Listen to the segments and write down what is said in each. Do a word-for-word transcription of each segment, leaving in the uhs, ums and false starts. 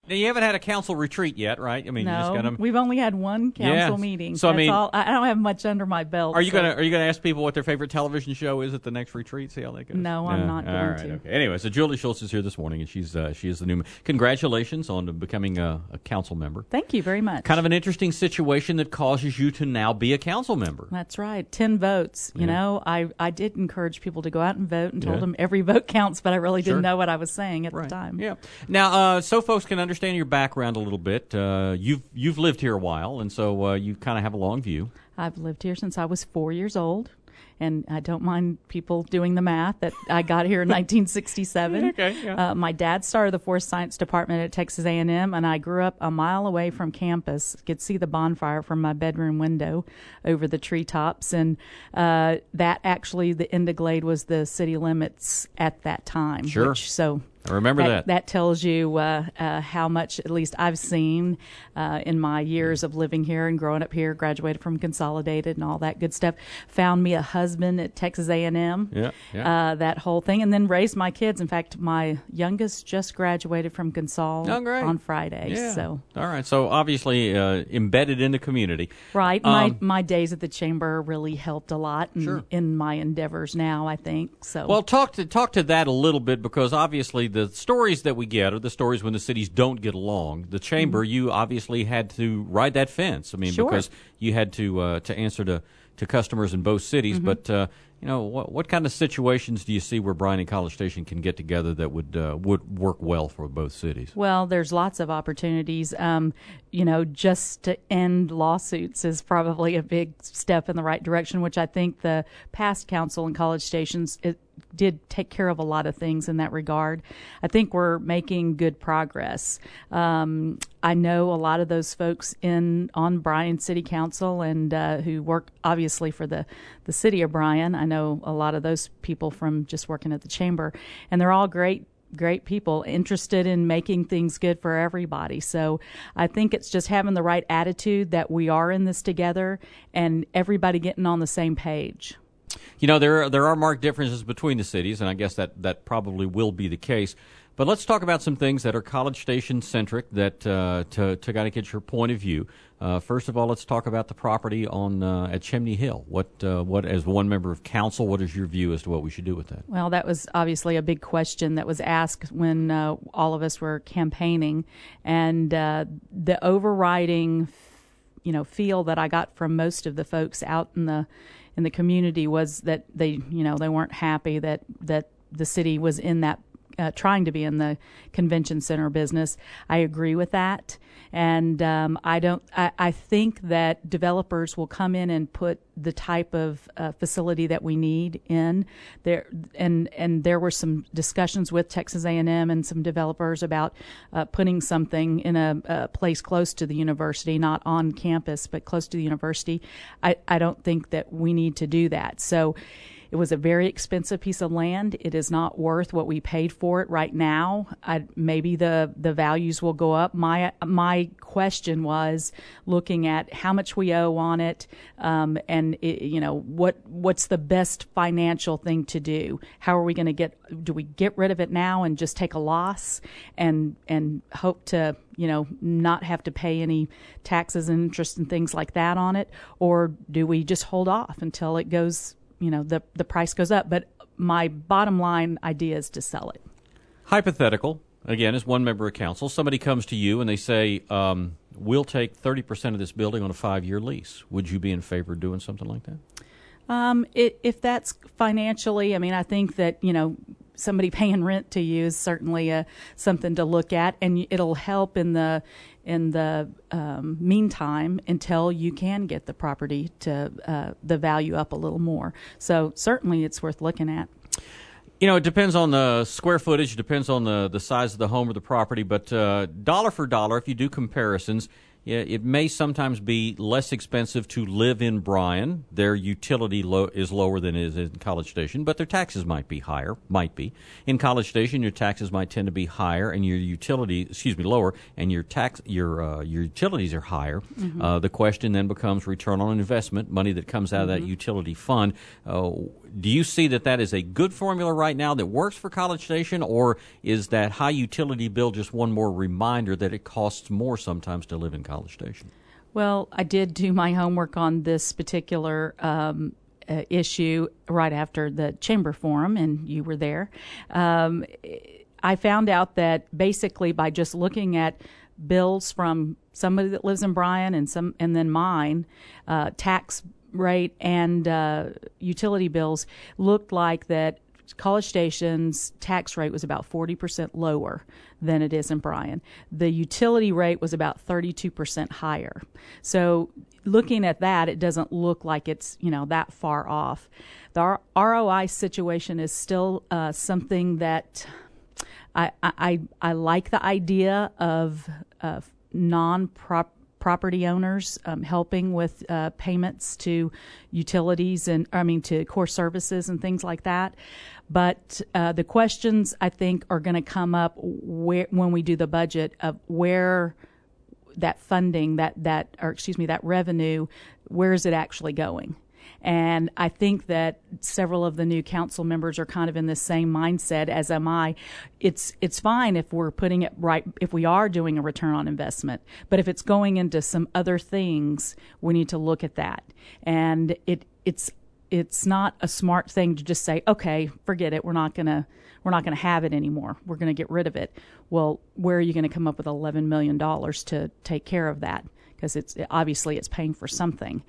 Now, you haven't had a council retreat yet, right? I mean, no, you just got them. We've only had one council yeah. meeting. So That's I mean, all. I don't have much under my belt. Are you so. gonna Are you gonna ask people what their favorite television show is at the next retreat? See how that goes. No, I'm not going all right, to. Okay. Anyway, so Julie Schultz is here this morning, and she's uh, she is the new. Congratulations on becoming a, a council member. Thank you very much. Kind of an interesting situation that causes you to now be a council member. That's right. Ten votes. You Yeah. know, I I did encourage people to go out and vote and told Yeah. them every vote counts, but I really Sure. didn't know what I was saying at Right. the time. Yeah. Now, uh, so folks can understand your background a little bit. Uh, you've you've lived here a while, and so uh, you kind of have a long view. I've lived here since I was four years old, and I don't mind people doing the math that I got here in nineteen sixty-seven. Okay, yeah. Uh, my dad started the Forest Science Department at Texas A and M, and I grew up a mile away from campus. Could see the bonfire from my bedroom window over the treetops, and uh, that actually, the end of Glade was the city limits at that time. Sure. Which, so I remember that. That tells you uh, uh, how much, at least I've seen uh, in my years of living here and growing up here, graduated from Consolidated and all that good stuff. Found me a husband at Texas A and M, Yeah, yeah. Uh, that whole thing, and then raised my kids. In fact, my youngest just graduated from Consol Oh, great. on Friday. Yeah. So. All right. So obviously uh, embedded in the community. Right. My Um, my days at the chamber really helped a lot in, Sure. in my endeavors now, I think. So. Well, talk to talk to that a little bit, because obviously the stories that we get are the stories when the cities don't get along. The chamber, Mm-hmm. you obviously had to ride that fence. I mean, Sure. because you had to uh, to answer to, to customers in both cities. Mm-hmm. But uh, you know, what what kind of situations do you see where Bryan and College Station can get together that would uh, would work well for both cities? Well, there's lots of opportunities. Um, you know, just to end lawsuits is probably a big step in the right direction, which I think the past council and College Stations it did take care of a lot of things in that regard. I think we're making good progress. Um, I know a lot of those folks in on Bryan City Council and uh, who work obviously for the, the city of Bryan. I know a lot of those people from just working at the chamber, and they're all great great people interested in making things good for everybody. So I think it's just having the right attitude that we are in this together and everybody getting on the same page. You know, there are, there are marked differences between the cities, and I guess that, that probably will be the case. But let's talk about some things that are College Station centric that uh, to to kind of get your point of view. Uh, first of all, let's talk about the property on uh, at Chimney Hill. What uh, what as one member of council, what is your view as to what we should do with that? Well, that was obviously a big question that was asked when uh, all of us were campaigning, and uh, the overriding, you know, feel that I got from most of the folks out in the in the community was that they, you know, they weren't happy that that the city was in that. Uh, trying to be in the convention center business. I agree with that, and um, I don't. I, I think that developers will come in and put the type of uh, facility that we need in there. And and there were some discussions with Texas A and M and some developers about uh, putting something in a, a place close to the university, not on campus, but close to the university. I, I don't think that we need to do that. So. It was a very expensive piece of land. It is not worth what we paid for it right now. I, maybe the, the values will go up. My my question was looking at how much we owe on it, um, and it, you know what what's the best financial thing to do. How are we going to get? Do we get rid of it now and just take a loss and and hope to you know not have to pay any taxes and interest and things like that on it, or do we just hold off until it goes? You know, the the price goes up. But my bottom line idea is to sell it. Hypothetical, again, as one member of council, somebody comes to you and they say, um, we'll take thirty percent of this building on a five-year lease. Would you be in favor of doing something like that? Um, it, if that's financially, I mean, I think that, you know, somebody paying rent to you is certainly a, something to look at, and it'll help in the in the um, meantime until you can get the property to uh, the value up a little more. So certainly it's worth looking at. You know, it depends on the square footage, it depends on the, the size of the home or the property, but uh, dollar for dollar, if you do comparisons, yeah, it may sometimes be less expensive to live in Bryan. Their utility lo- is lower than it is in College Station, but their taxes might be higher, might be. In College Station, your taxes might tend to be higher, and your utility, excuse me, lower, and your tax, your uh, your utilities are higher. Mm-hmm. Uh, the question then becomes return on investment, money that comes out mm-hmm. of that utility fund. Uh, do you see that that is a good formula right now that works for College Station, or is that high utility bill just one more reminder that it costs more sometimes to live in College Station? Well, I did do my homework on this particular um, uh, issue right after the Chamber Forum, and you were there. Um, I found out that basically by just looking at bills from somebody that lives in Bryan and some, and then mine, uh, tax rate and uh, utility bills looked like that College Station's tax rate was about forty percent lower than it is in Bryan. The utility rate was about thirty-two percent higher. So looking at that, it doesn't look like it's, you know, that far off. The R- ROI situation is still uh, something that I, I, I like the idea of uh, non-prop property owners um, helping with uh, payments to utilities and I mean to core services and things like that. But uh, the questions I think are going to come up where, when we do the budget of where that funding, that that or excuse me, that revenue, where is it actually going? And I think that several of the new council members are kind of in the same mindset as am I. It's it's fine if we're putting it right, if we are doing a return on investment. But if it's going into some other things, we need to look at that. And it it's it's not a smart thing to just say, okay, forget it. We're not gonna we're not gonna have it anymore. We're gonna get rid of it. Well, where are you going to come up with eleven million dollars to take care of that? Because it's obviously it's paying for something.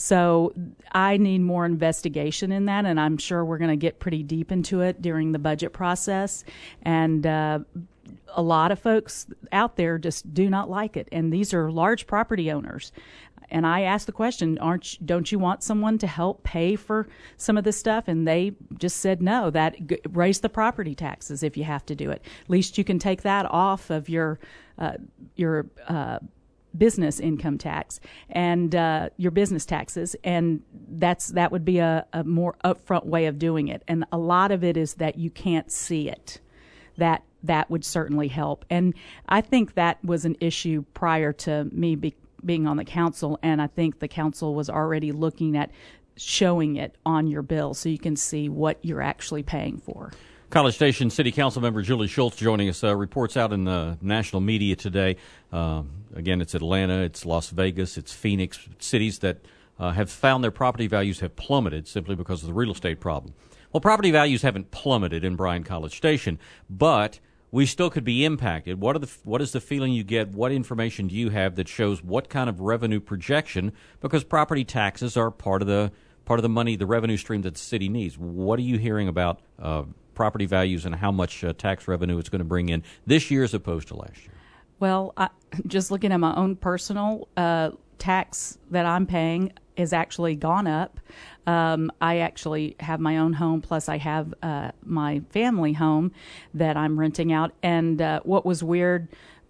So I need more investigation in that, and I'm sure we're going to get pretty deep into it during the budget process. And uh, a lot of folks out there just do not like it, and these are large property owners. And I asked the question, aren't don't you want someone to help pay for some of this stuff? And they just said no, that raise the property taxes if you have to do it. At least you can take that off of your uh, your uh business income tax and uh, your business taxes, and that's that would be a, a more upfront way of doing it. And a lot of it is that you can't see it. That that would certainly help. And I think that was an issue prior to me be, being on the council, and I think the council was already looking at showing it on your bill so you can see what you're actually paying for. College Station City Council member Julie Schultz joining us. Uh, reports out in the national media today. Um, again, it's Atlanta, it's Las Vegas, it's Phoenix, cities that uh, have found their property values have plummeted simply because of the real estate problem. Well, property values haven't plummeted in Bryan College Station, but we still could be impacted. What are the what is the feeling you get? What information do you have that shows what kind of revenue projection? Because property taxes are part of the part of the money, the revenue stream that the city needs. What are you hearing about Uh, property values and how much uh, tax revenue it's going to bring in this year as opposed to last year? Well, I, just looking at my own personal uh, tax that I'm paying has actually gone up. Um, I actually have my own home, plus I have uh, my family home that I'm renting out. And uh, what was weird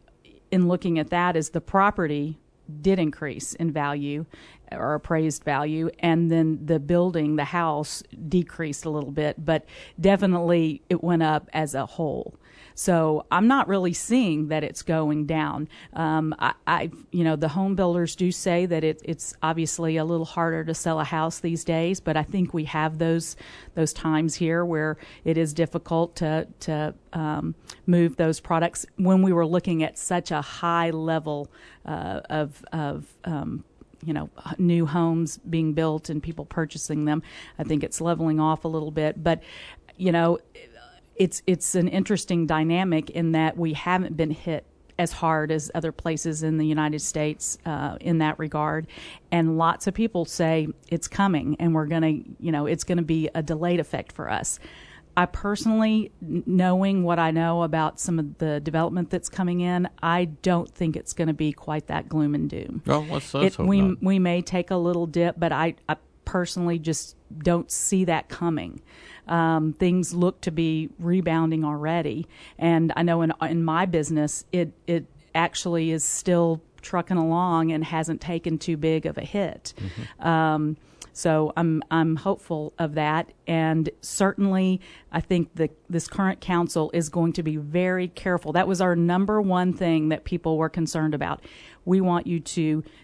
in looking at that is the property did increase in value or appraised value, and then the building, the house, decreased a little bit, but definitely it went up as a whole. So I'm not really seeing that it's going down. Um, I, I, you know, the home builders do say that it, it's obviously a little harder to sell a house these days, but I think we have those those times here where it is difficult to to um, move those products. When we were looking at such a high level uh, of of um, you know, new homes being built and people purchasing them, I think it's leveling off a little bit. But, you know, it's it's an interesting dynamic in that we haven't been hit as hard as other places in the United States uh, in that regard. And lots of people say it's coming and we're going to, you know, it's going to be a delayed effect for us. I personally, knowing what I know about some of the development that's coming in, I don't think it's going to be quite that gloom and doom. Well, let's, let's it, hope we, not. we may take a little dip, but I, I personally just don't see that coming. Um, things look to be rebounding already. And I know in in my business, it, it actually is still trucking along and hasn't taken too big of a hit. Mm-hmm. Um, so I'm I'm hopeful of that. And certainly I think the, this current council is going to be very careful. That was our number one thing that people were concerned about. We want you to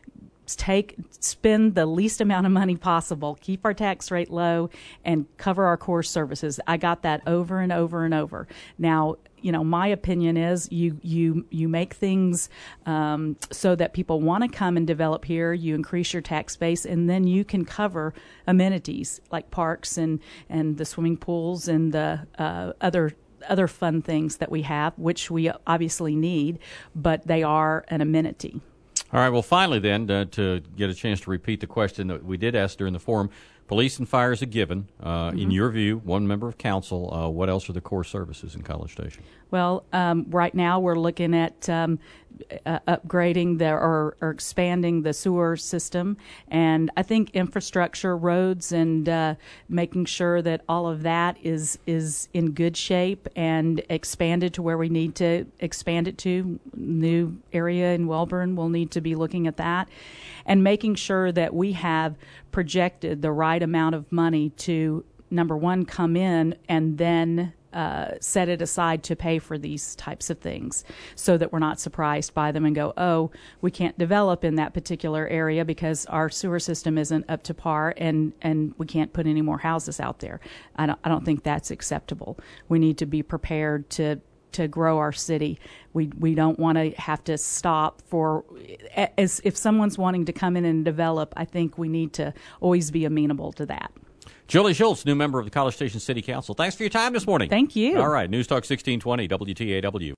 take spend the least amount of money possible, keep our tax rate low, and cover our core services. I got that over and over and over. Now, you know, my opinion is you you you make things um, so that people want to come and develop here. You increase your tax base, and then you can cover amenities like parks and and the swimming pools and the uh, other. other fun things that we have, which we obviously need, but they are an amenity. All right, well, finally then, uh, to get a chance to repeat the question that we did ask during the forum, police and fire is a given. Uh, mm-hmm. In your view, one member of council, uh, what else are the core services in College Station? Well, um, right now we're looking at um, uh, upgrading the or, or expanding the sewer system, and I think infrastructure, roads, and uh, making sure that all of that is is in good shape and expanded to where we need to expand it to. New area in Welborn, we'll need to be looking at that, and making sure that we have projected the right amount of money to, number one, come in and then Uh, set it aside to pay for these types of things, so that we're not surprised by them and go, oh, we can't develop in that particular area because our sewer system isn't up to par, and, and we can't put any more houses out there. I don't, I don't think that's acceptable. We need to be prepared to to grow our city. We we don't want to have to stop for, as if someone's wanting to come in and develop, I think we need to always be amenable to that. Julie Schultz, new member of the College Station City Council. Thanks for your time this morning. Thank you. All right, News Talk sixteen twenty, W T A W.